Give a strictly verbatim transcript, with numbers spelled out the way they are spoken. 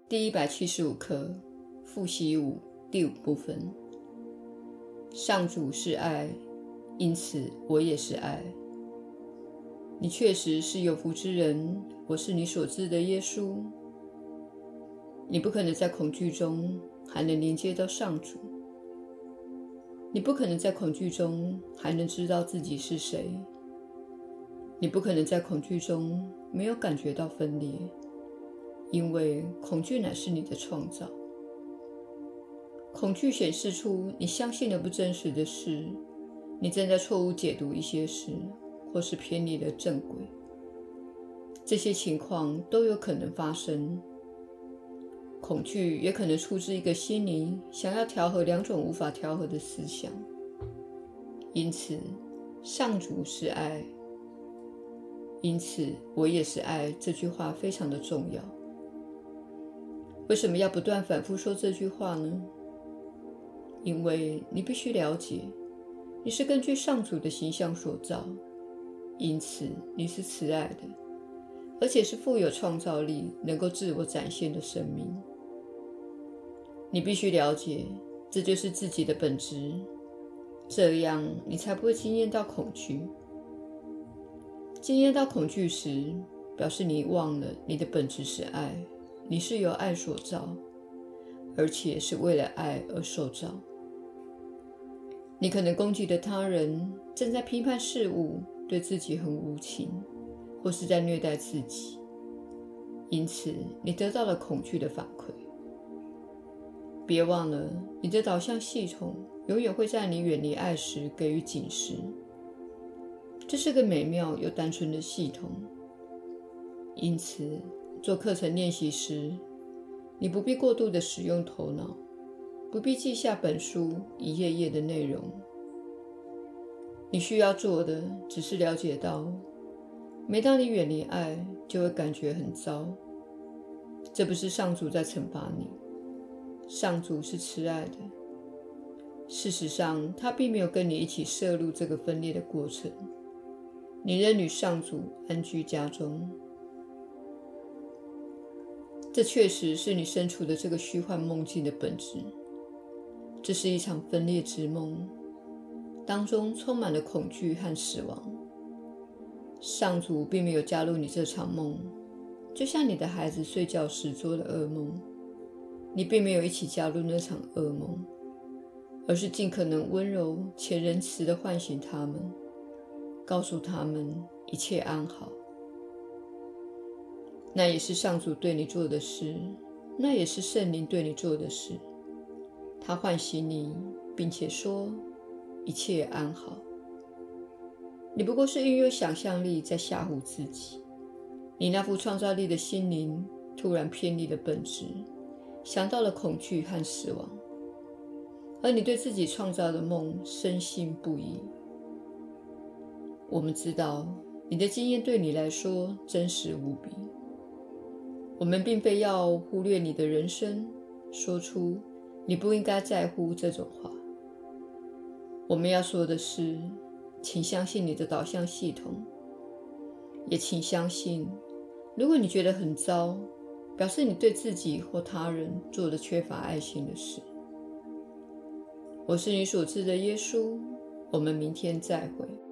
第一百七十五课复习五第五部分。上主是爱，因此我也是爱。你确实是有福之人，我是你所知的耶稣。你不可能在恐惧中还能连接到上主，你不可能在恐惧中还能知道自己是谁，你不可能在恐惧中没有感觉到分裂，因为恐惧乃是你的创造。恐惧显示出你相信了不真实的事，你正在错误解读一些事，或是偏离了正轨。这些情况都有可能发生。恐惧也可能出自一个心灵想要调和两种无法调和的思想。因此，上主是爱，因此我也是爱，这句话非常的重要。为什么要不断反复说这句话呢？因为你必须了解，你是根据上主的形象所造，因此你是慈爱的，而且是富有创造力，能够自我展现的生命。你必须了解，这就是自己的本质，这样你才不会经验到恐惧。经验到恐惧时，表示你忘了你的本质是爱，你是由爱所造，而且是为了爱而受造。你可能攻击的他人，正在批判事物，对自己很无情，或是在虐待自己，因此你得到了恐惧的反馈。别忘了，你的导向系统永远会在你远离爱时给予警示。这是个美妙又单纯的系统，因此做课程练习时，你不必过度的使用头脑，不必记下本书一页页的内容。你需要做的只是了解到，每当你远离爱，就会感觉很糟。这不是上主在惩罚你，上主是慈爱的。事实上，他并没有跟你一起涉入这个分裂的过程，你仍与上主安居家中。这确实是你身处的这个虚幻梦境的本质。这是一场分裂之梦，当中充满了恐惧和死亡。上主并没有加入你这场梦，就像你的孩子睡觉时做的噩梦，你并没有一起加入那场噩梦，而是尽可能温柔且仁慈地唤醒他们，告诉他们一切安好。那也是上主对你做的事，那也是圣灵对你做的事。他唤醒你，并且说一切安好。你不过是运用想象力在吓唬自己。你那副创造力的心灵突然偏离了本质，想到了恐惧和死亡，而你对自己创造的梦深信不疑。我们知道你的经验对你来说真实无比。我们并非要忽略你的人生，说出你不应该在乎这种话。我们要说的是，请相信你的导向系统，也请相信，如果你觉得很糟，表示你对自己或他人做了缺乏爱心的事。我是你所知的耶稣，我们明天再会。